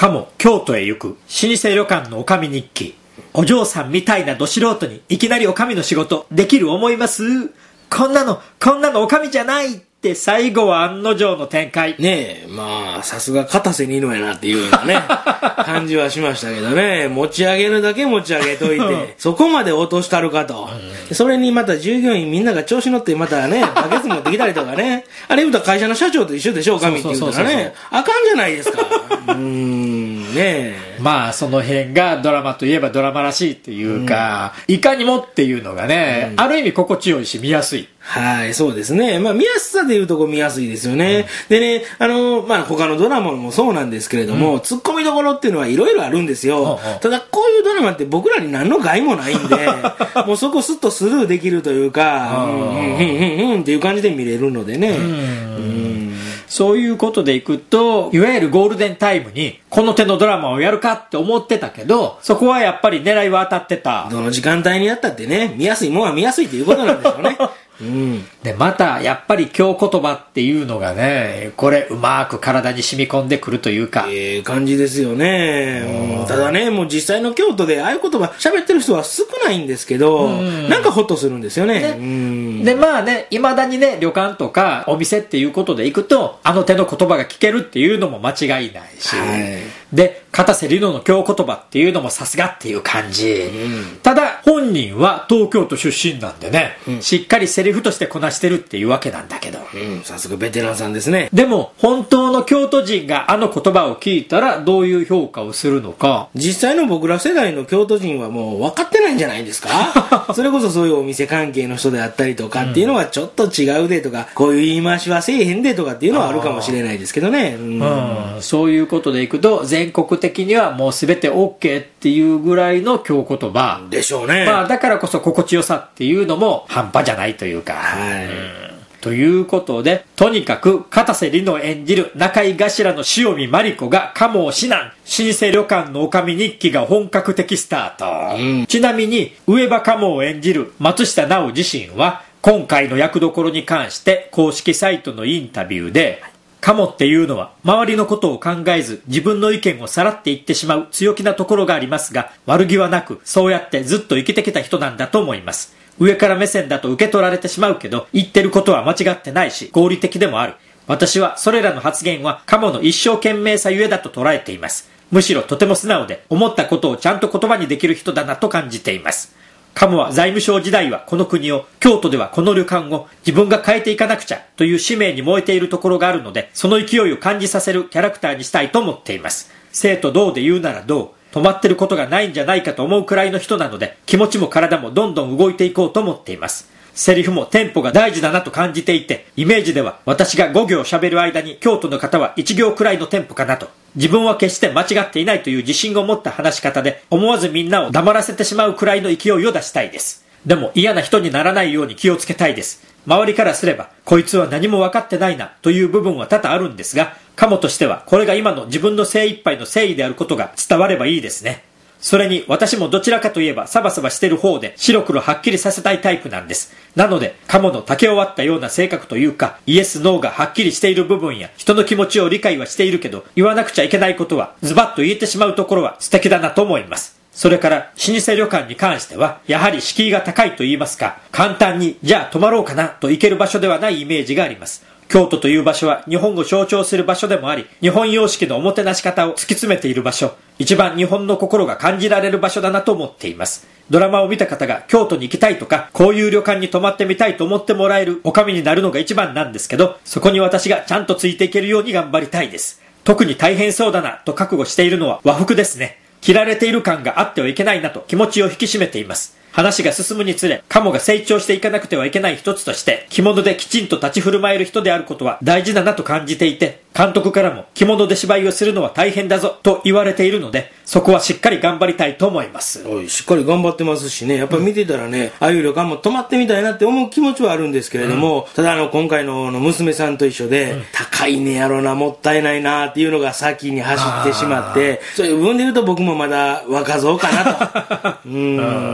鴨京都へ行く老舗旅館の女将日記。お嬢さんみたいなど素人にいきなり女将の仕事できる思います？こんなの女将じゃないって最後は案の定の展開。 ねえ、まあ、さすが片瀬二のやなっていうようなね、感じはしましたけどね、持ち上げるだけ持ち上げといて、そこまで落としたるかと。それにまた従業員みんなが調子乗ってまたね、バケツ持ってきたりとかね、あれ言うたら会社の社長と一緒でしょ、女将って言うたらね、あかんじゃないですか。ねえ。 まあその辺がドラマといえばドラマらしいっていうか、いかにもっていうのがね、ある意味心地よいし見やすい。 はい、そうですね。まあ見やすさでいうとこ見やすいですよね。でね、まあ他のドラマもそうなんですけれども、ツッコミどころっていうのはいろいろあるんですよ。ただこういうドラマって僕らに何の害もないんで、もうそこスッとスルーできるというか、っていう感じで見れるのでね。 そういうことでいくと、いわゆるゴールデンタイムにこの手のドラマをやるかって思ってたけど、そこはやっぱり狙いは当たってた。 どの時間帯にやったってね、見やすいもんは見やすいということなんでしょうね。 でまたやっぱり京言葉っていうのがね、これうまく体に染み込んでくるというか、 感じですよね。ただね、もう実際の京都でああいう言葉喋ってる人は少ないんですけど、なんかホッとするんですよね。 でまあね、いまだにね、旅館とかお店っていうことで行くとあの手の言葉が聞けるっていうのも間違いないし、で片瀬里乃の京言葉っていうのもさすがっていう感じ、ただ本人は東京都出身なんでね、しっかりセリフとしてこなしてるっていうわけなんだけど、 さすがベテランさんですね。 でも本当の京都人があの言葉を聞いたらどういう評価をするのか。 実際の僕ら世代の京都人はもう分かってないんじゃないですか。それこそそういうお店関係の人であったりとかっていうのはちょっと違うでとか、こういう言い回しはせえへんでとかっていうのはあるかもしれないですけどね。 そういうことでいくと全国的にはもう全て OK っていうぐらいの京言葉でしょうね。 まあだからこそ心地よさっていうのも半端じゃないというか、ということで、とにかく片瀬里乃演じる中井頭の塩見真理子が鴨を指南、老舗旅館の女将日記が本格的スタート、ちなみに上場鴨を演じる松下奈緒自身は今回の役どころに関して公式サイトのインタビューで、鴨っていうのは周りのことを考えず自分の意見をさらっていってしまう強気なところがありますが、悪気はなくそうやってずっと生きてきた人なんだと思います。上から目線だと受け取られてしまうけど、言ってることは間違ってないし合理的でもある。私はそれらの発言は鴨の一生懸命さゆえだと捉えています。むしろとても素直で思ったことをちゃんと言葉にできる人だなと感じています。鴨は財務省時代はこの国を、京都ではこの旅館を自分が変えていかなくちゃという使命に燃えているところがあるので、その勢いを感じさせるキャラクターにしたいと思っています。生と同で言うならどう、止まってることがないんじゃないかと思うくらいの人なので、気持ちも体もどんどん動いていこうと思っています。セリフもテンポが大事だなと感じていて、イメージでは私が5行喋る間に京都の方は1行くらいのテンポかなと。自分は決して間違っていないという自信を持った話し方で、思わずみんなを黙らせてしまうくらいの勢いを出したいです。でも嫌な人にならないように気をつけたいです。周りからすればこいつは何も分かってないなという部分は多々あるんですが、鴨としてはこれが今の自分の精一杯の誠意であることが伝わればいいですね。それに私もどちらかといえばサバサバしてる方で白黒はっきりさせたいタイプなんです。なので鴨の竹を割ったような性格というか、イエスノーがはっきりしている部分や人の気持ちを理解はしているけど、言わなくちゃいけないことはズバッと言えてしまうところは素敵だなと思います。それから老舗旅館に関してはやはり敷居が高いと言いますか、簡単にじゃあ泊まろうかなと行ける場所ではないイメージがあります。京都という場所は日本を象徴する場所でもあり、日本様式のおもてなし方を突き詰めている場所、一番日本の心が感じられる場所だなと思っています。ドラマを見た方が京都に行きたいとか、こういう旅館に泊まってみたいと思ってもらえる女将になるのが一番なんですけど、そこに私がちゃんとついていけるように頑張りたいです。特に大変そうだなと覚悟しているのは和服ですね。着られている感があってはいけないなと気持ちを引き締めています。話が進むにつれ、鴨が成長していかなくてはいけない一つとして、着物できちんと立ち振る舞える人であることは大事だなと感じていて、監督からも着物で芝居をするのは大変だぞと言われているので、そこはしっかり頑張りたいと思います。 しっかり頑張ってますしね、やっぱり見てたらね、ああいう旅館も泊まってみたいなって思う気持ちはあるんですけれども、ただ今回の娘さんと一緒で、高いねやろな、もったいないなっていうのが先に走ってしまって、そういう部分で言うと僕もまだ若造かなと。 で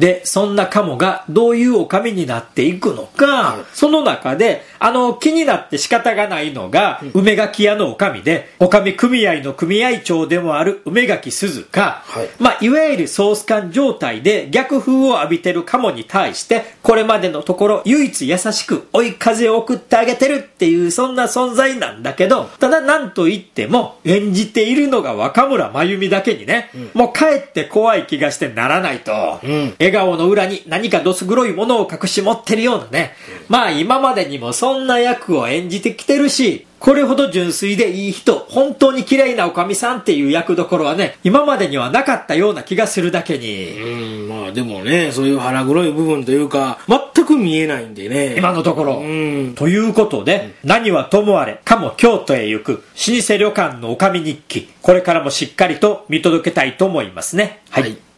で、そんな鴨がどういうお上になっていくのか、その中で、気になって仕方がないのが、梅垣屋のお上で、お上組合の組合長でもある梅垣鈴が、いわゆるソース感状態で逆風を浴びてる鴨に対して、これまでのところ唯一優しく追い風を送ってあげてるっていう、そんな存在なんだけど、ただなんと言っても、演じているのが若村真由美だけにね、もうかえって怖い気がしてならないと、笑顔の裏に何かどす黒いものを隠し持ってるようなね、今までにもそんな役を演じてきてるし、これほど純粋でいい人、本当に綺麗なおかみさんっていう役どころはね、今までにはなかったような気がするだけに。 でもね、そういう腹黒い部分というか、全く見えないんでね。 今のところ。ということで、何はともあれ、鴨京都へ行く、老舗旅館のおかみ日記、これからもしっかりと見届けたいと思いますね。はい。